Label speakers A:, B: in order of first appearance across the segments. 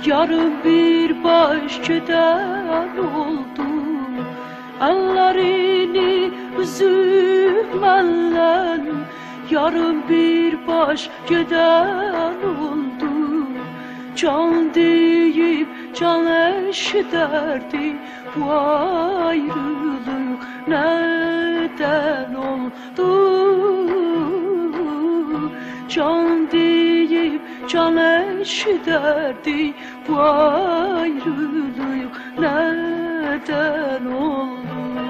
A: Yarın bir başkadan oldu. Ellerini üzülmenden, yarın bir başkadan oldu. Can deyip can eşderdi, bu ayrılık neden oldu? Can deyip can eşderdi, bu ayrılık neden oldu?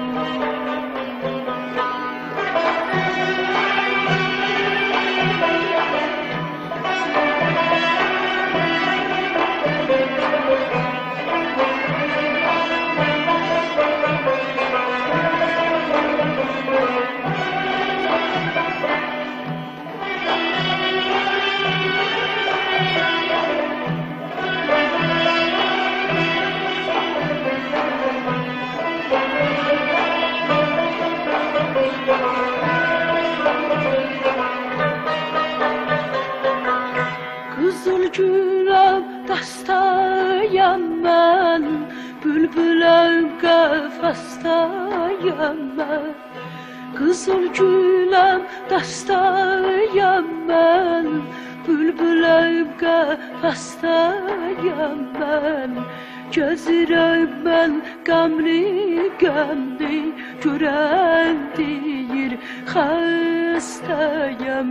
A: Kızıl gülüm dastayam mən, bülbülüm qəfəstəyəm mən. Kızıl gülüm dastayam mən, bülbülüm qəfəstəyəm mən. Gəzirəm mən qəmli qəmli, görən deyir xəstəyəm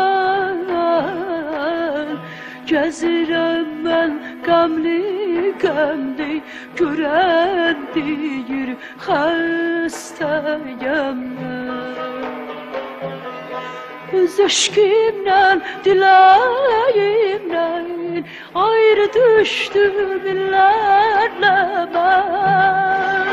A: mən. Gəzirəm mən qəmli qəmli, görən deyir xəstəyəm mən. Öz eşqimlə, diləyimlə ayrı düşdüm illərlə mən.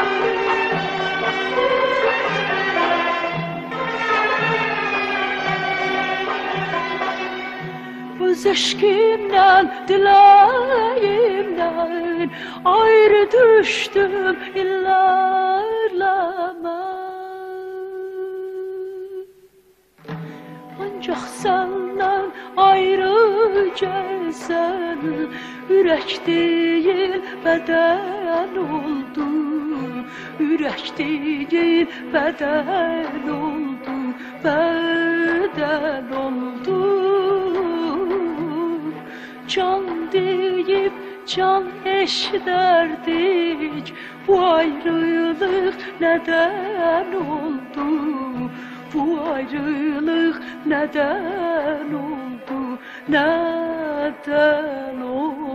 A: Öz eşqimlə, diləyimlə ayrı düşdüm illərlə mən. Ancaq səndən ayrı gəlsən, ürək deyil bədən oldu. Ürək deyil bədən oldu, bədən oldu. Can deyip can eşderdik, bu ayrılık neden oldu? Bu ayrılık neden oldu? Neden oldu?